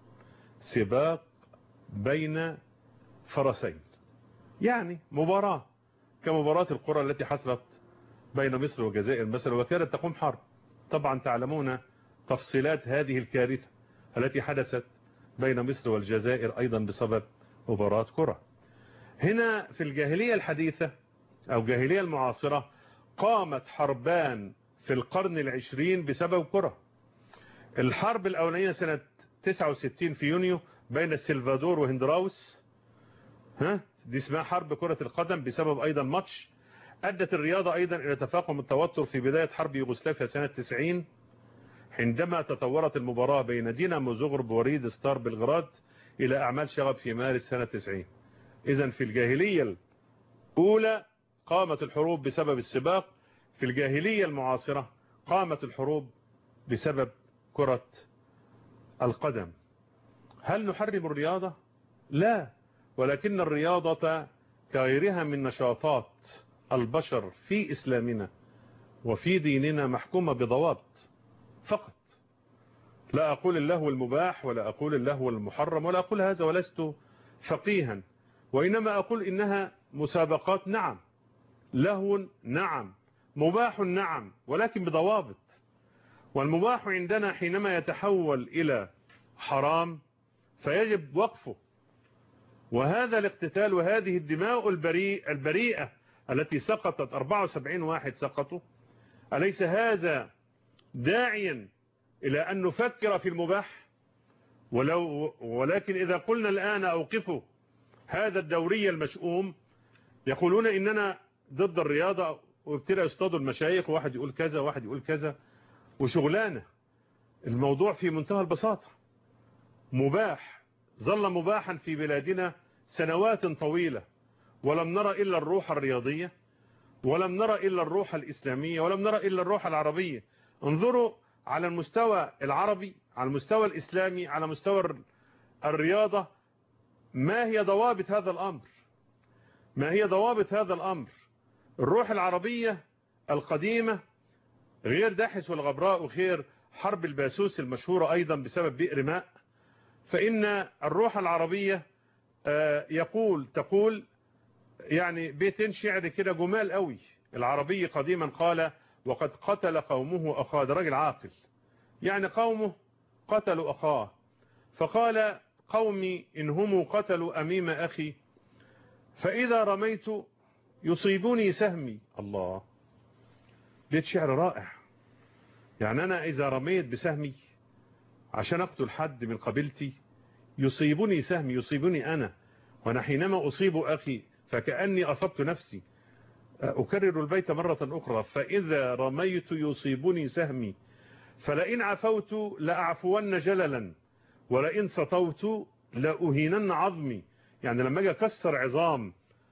سباق بين فرسين. يعني مباراة كمباراة القرى التي حصلت بين مصر والجزائر مثلا، وكانت تقوم حرب. طبعا تعلمون تفصيلات هذه الكارثة التي حدثت بين مصر والجزائر أيضا بسبب مباراة كرة. هنا في الجاهلية الحديثة أو الجاهلية المعاصرة قامت حربان في القرن العشرين بسبب كرة. الحرب الأولانية سنة تسعة وستين في يونيو بين السلفادور وهندراوس، ها دي اسمها حرب كرة القدم بسبب أيضا ماتش. أدت الرياضة أيضا إلى تفاقم التوتر في بداية حرب يوغوسلافيا سنة تسعين عندما تطورت المباراة بين دينامو زغرب ووريد ستار بلغراد إلى أعمال شغب في مارس سنة تسعين. إذن في الجاهلية الأولى قامت الحروب بسبب السباق، في الجاهلية المعاصرة قامت الحروب بسبب كرة القدم. هل نحرم الرياضة؟ لا، ولكن الرياضة كغيرها من نشاطات البشر في إسلامنا وفي ديننا محكومة بضوابط فقط. لا أقول اللهو المباح ولا أقول اللهو المحرم ولا أقول هذا، ولست فقيها، وإنما أقول إنها مسابقات نعم، لهو نعم، مباح نعم، ولكن بضوابط. والمباح عندنا حينما يتحول إلى حرام فيجب وقفه. وهذا الاقتتال وهذه الدماء البريء البريئة التي سقطت أربعة وسبعين واحد سقطوا، أليس هذا داعيا إلى أن نفكر في المباح؟ ولو ولكن إذا قلنا الآن أوقفوا هذا الدوري المشؤوم يقولون إننا ضد الرياضة، وابتدى يصطادوا المشايخ، وواحد يقول كذا وواحد يقول كذا وشغلانة. الموضوع في منتهى البساطة، مباح ظل مباحا في بلادنا سنوات طويلة، ولم نرى إلا الروح الرياضية، ولم نرى إلا الروح الإسلامية، ولم نرى إلا الروح العربية. انظروا على المستوى العربي، على المستوى الإسلامي، على مستوى الرياضة، ما هي ضوابط هذا الأمر؟ ما هي ضوابط هذا الأمر؟ الروح العربية القديمة غير داحس والغبراء وخير حرب الباسوس المشهورة أيضا بسبب بئر ماء. فإن الروح العربية يقول تقول يعني بيتين شعر كده جمال قوي. العربي قديما قال: وقد قتل قومه أخاه. ده راجل عاقل، يعني قومه قتلوا أخاه، فقال: قومي إن هم قتلوا أميم أخي فإذا رميت يصيبني سهمي. الله، بيت شعر رائع. يعني أنا إذا رميت بسهمي عشان أقتل حد من قبيلتي يصيبني سهمي، يصيبني أنا، وأنا حينما أصيب أخي فكأني أصبت نفسي. أكرر البيت مرة أخرى: فإذا رميت يصيبني سهمي فلئن عفوت لأعفون جللا ولئن سطوت لأهينن عظمي. يعني لما أجي أكسر عظام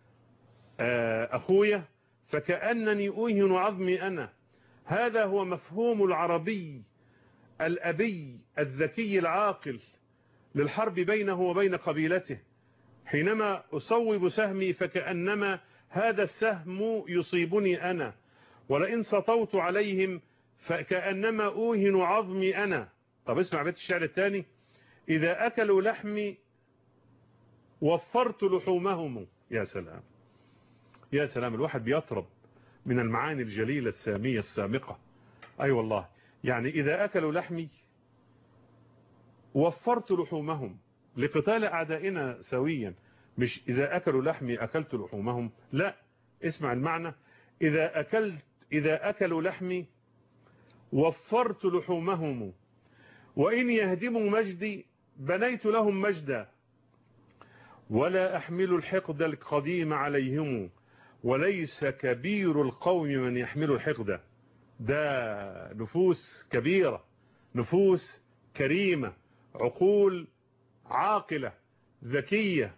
أخويا فكأنني أهين عظمي أنا. هذا هو مفهوم العربي الأبي الذكي العاقل للحرب بينه وبين قبيلته. حينما أصوب سهمي فكأنما هذا السهم يصيبني أنا، ولئن سطوت عليهم فكأنما أوهن عظمي أنا. طب اسمع بيت الشعر الثاني: إذا أكلوا لحمي وفرت لحومهم. يا سلام يا سلام، الواحد بيطرب من المعاني الجليلة السامية السامقة. أي أيوة والله، يعني إذا أكلوا لحمي وفرت لحومهم لقتال أعدائنا سويا، مش إذا أكلوا لحمي أكلت لحومهم، لا، اسمع المعنى: إذا أكلت إذا أكلوا لحمي وفرت لحومهم وإن يهدموا مجدي بنيت لهم مجدا ولا أحمل الحقد القديم عليهم وليس كبير القوم من يحمل الحقد. ده نفوس كبيرة، نفوس كريمة، عقول عاقلة ذكية،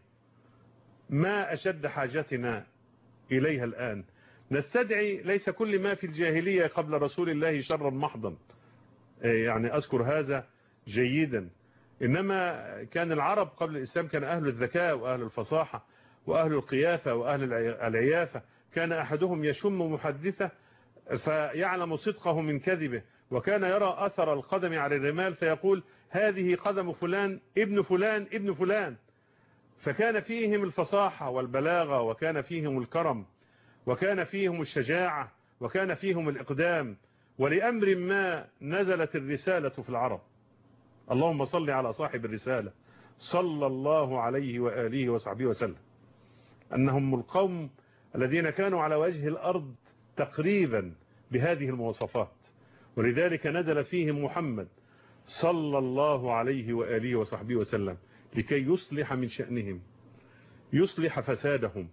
ما أشد حاجتنا إليها الآن. نستدعي ليس كل ما في الجاهلية قبل رسول الله شرا محضا، يعني أذكر هذا جيدا، إنما كان العرب قبل الإسلام كان أهل الذكاء وأهل الفصاحة وأهل القيافة وأهل العيافة. كان أحدهم يشم محدثة فيعلم صدقه من كذبه، وكان يرى أثر القدم على الرمال فيقول: هذه قدم فلان ابن فلان ابن فلان. فكان فيهم الفصاحة والبلاغة، وكان فيهم الكرم، وكان فيهم الشجاعة، وكان فيهم الإقدام. ولأمر ما نزلت الرسالة في العرب. اللهم صل على صاحب الرسالة صلى الله عليه وآله وصحبه وسلم، أنهم القوم الذين كانوا على وجه الأرض تقريبا بهذه المواصفات، ولذلك نزل فيهم محمد صلى الله عليه وآله وصحبه وسلم لكي يصلح من شأنهم، يصلح فسادهم،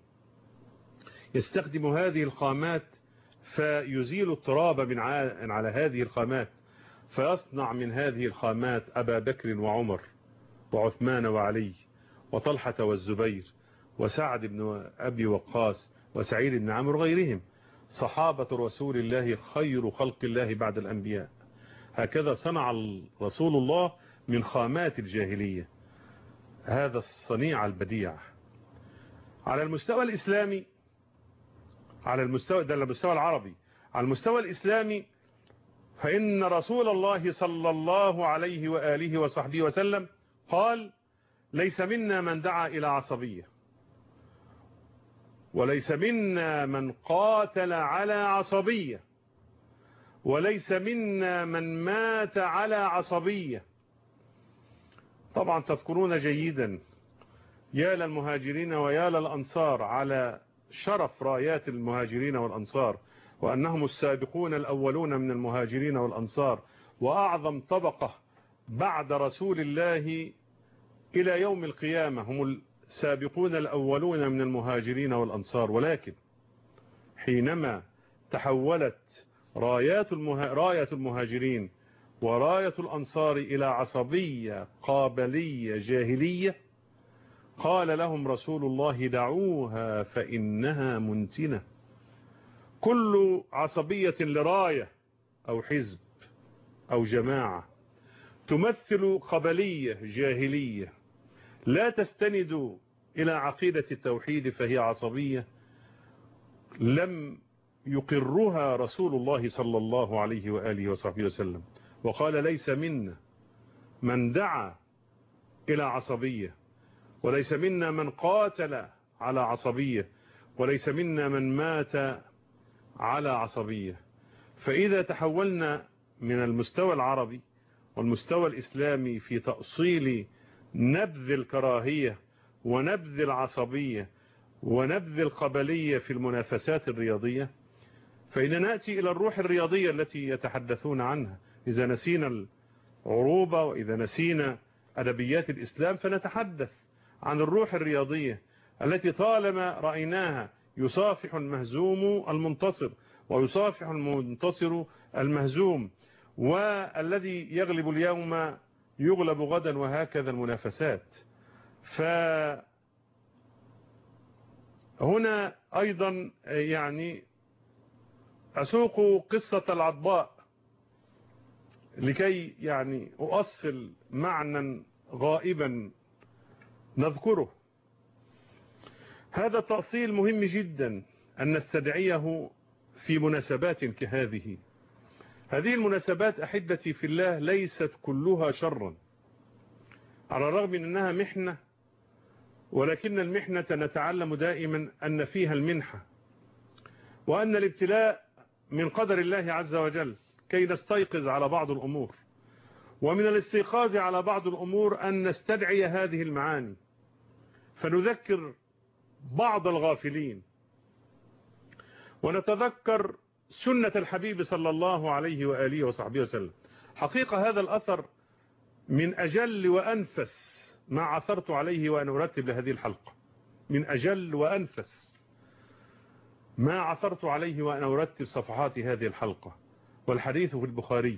يستخدم هذه الخامات فيزيل التراب من على هذه الخامات، فيصنع من هذه الخامات أبا بكر وعمر وعثمان وعلي وطلحة والزبير وسعد بن أبي وقاص وسعيد بن عمرو وغيرهم، صحابة رسول الله خير خلق الله بعد الأنبياء. هكذا صنع رسول الله من خامات الجاهلية. هذا الصنيع البديع على المستوى الإسلامي، على المستوى ده المستوى العربي. على المستوى الإسلامي فإن رسول الله صلى الله عليه وآله وصحبه وسلم قال: ليس منا من دعا إلى عصبية، وليس منا من قاتل على عصبية، وليس منا من مات على عصبية. طبعا تذكرون جيدا يا للمهاجرين ويا للأنصار على شرف رايات المهاجرين والأنصار، وأنهم السابقون الأولون من المهاجرين والأنصار، وأعظم طبقة بعد رسول الله إلى يوم القيامة هم السابقون الأولون من المهاجرين والأنصار. ولكن حينما تحولت رايات المها... راية المهاجرين وراية الأنصار إلى عصبية قابلية جاهلية، قال لهم رسول الله: دعوها فإنها منتنة. كل عصبية لراية أو حزب أو جماعة تمثل قبلية جاهلية لا تستند إلى عقيدة التوحيد فهي عصبية لم يقرها رسول الله صلى الله عليه وآله وصحبه وسلم، وقال: ليس منا من دعا إلى عصبية، وليس منا من قاتل على عصبية، وليس منا من مات على عصبية. فإذا تحولنا من المستوى العربي والمستوى الإسلامي في تأصيل نبذ الكراهية ونبذ العصبية ونبذ القبلية في المنافسات الرياضية، فإن نأتي إلى الروح الرياضية التي يتحدثون عنها. إذا نسينا العروبة وإذا نسينا أدبيات الإسلام فنتحدث عن الروح الرياضية التي طالما رأيناها يصافح المهزوم المنتصر ويصافح المنتصر المهزوم، والذي يغلب اليوم يغلب غدا، وهكذا المنافسات. فهنا أيضا يعني أسوق قصة العضباء لكي يعني أؤصل معنى غائبا نذكره. هذا التأصيل مهم جدا أن نستدعيه في مناسبات كهذه. هذه المناسبات أحبتي في الله ليست كلها شرا، على الرغم من أنها محنة، ولكن المحنة نتعلم دائما أن فيها المنحة، وأن الابتلاء من قدر الله عز وجل كي نستيقظ على بعض الأمور، ومن الاستيقاظ على بعض الأمور أن نستدعي هذه المعاني فنذكر بعض الغافلين، ونتذكر سنة الحبيب صلى الله عليه وآله وصحبه وسلم. حقيقة هذا الأثر من أجل وأنفس ما عثرت عليه وأنا أرتب لهذه الحلقة، من أجل وأنفس ما عثرت عليه وأنا أرتب صفحات هذه الحلقة، والحديث في البخاري.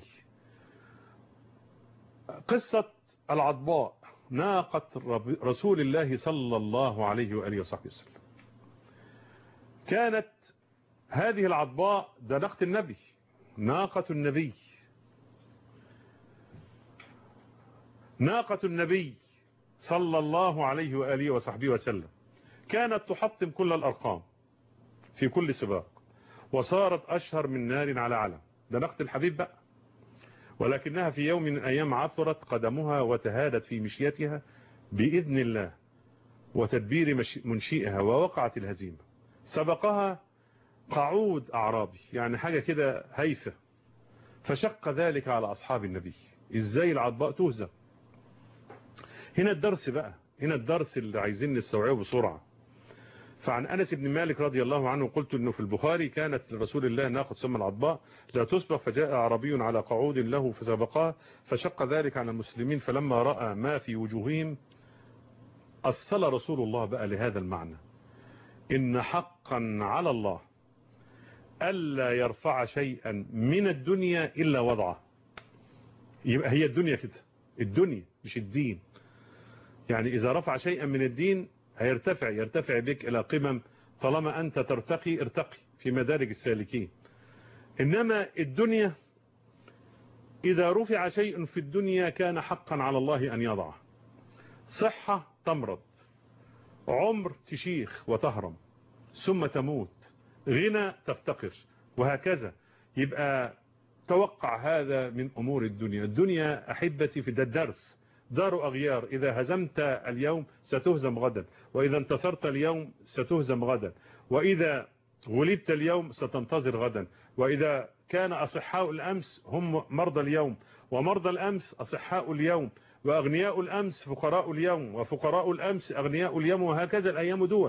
قصة العضباء ناقة رسول الله صلى الله عليه وآله وصحبه وسلم. كانت هذه العضباء ده ناقة النبي، ناقة النبي، ناقة النبي صلى الله عليه وآله وصحبه وسلم. كانت تحطم كل الأرقام في كل سباق، وصارت أشهر من نار على علم. ده ناقة الحبيب بقى. ولكنها في يوم من الأيام عثرت قدمها وتهادت في مشيتها بإذن الله وتدبير منشئها، ووقعت الهزيمة. سبقها قعود أعرابي، يعني حاجة كده هيفة، فشق ذلك على أصحاب النبي. إزاي العضباء تهزم؟ هنا الدرس بقى، هنا الدرس اللي عايزين نستوعبه بسرعة. فعن أنس بن مالك رضي الله عنه قلت إنه في البخاري كانت لرسول الله ناقة تسمى العضباء لا تسبق، فجاء عربي على قعود له فسبقها فشق ذلك على المسلمين، فلما رأى ما في وجوههم أصل رسول الله بقى لهذا المعنى: إن حقا على الله ألا يرفع شيئا من الدنيا إلا وضعه. يبقى هي الدنيا كده، الدنيا مش الدين. يعني إذا رفع شيئا من الدين هيرتفع، يرتفع بك إلى قمم، طالما أنت ترتقي ارتقي في مدارج السالكين. إنما الدنيا إذا رفع شيء في الدنيا كان حقا على الله أن يضعه. صحة تمرض، عمر تشيخ وتهرم ثم تموت، غنى تفتقر، وهكذا. يبقى توقع هذا من أمور الدنيا. الدنيا أحبتي في ده الدرس دار أغيار، إذا هزمت اليوم ستهزم غدا، وإذا انتصرت اليوم ستهزم غدا، وإذا غلبت اليوم ستنتظر غدا، وإذا كان أصحاء الأمس هم مرضى اليوم، ومرضى الأمس أصحاء اليوم، وأغنياء الأمس فقراء اليوم، وفقراء الأمس أغنياء اليوم، وهكذا الأيام دول.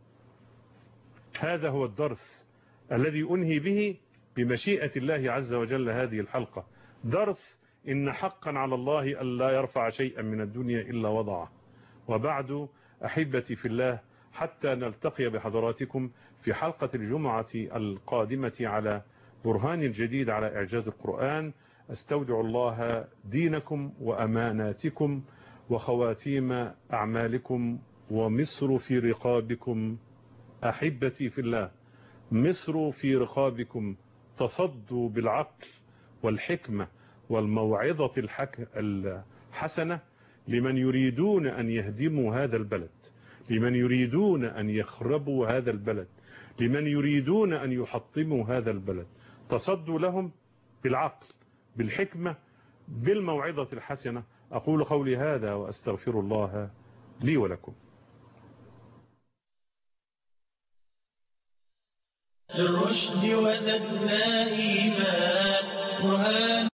هذا هو الدرس الذي أنهي به بمشيئة الله عز وجل هذه الحلقة، درس إن حقا على الله ألا يرفع شيئا من الدنيا إلا وضعه. وبعد أحبتي في الله، حتى نلتقي بحضراتكم في حلقة الجمعة القادمة على برهان الجديد على إعجاز القرآن، أستودع الله دينكم وأماناتكم وخواتيم أعمالكم، ومصر في رقابكم. أحبتي في الله، مصر في رقابكم، تصدوا بالعقل والحكمة والموعظة الحسنة لمن يريدون أن يهدموا هذا البلد، لمن يريدون أن يخربوا هذا البلد، لمن يريدون أن يحطموا هذا البلد. تصدوا لهم بالعقل، بالحكمة، بالموعظة الحسنة. أقول قولي هذا وأستغفر الله لي ولكم. للرشد وزدنا إيمان برهان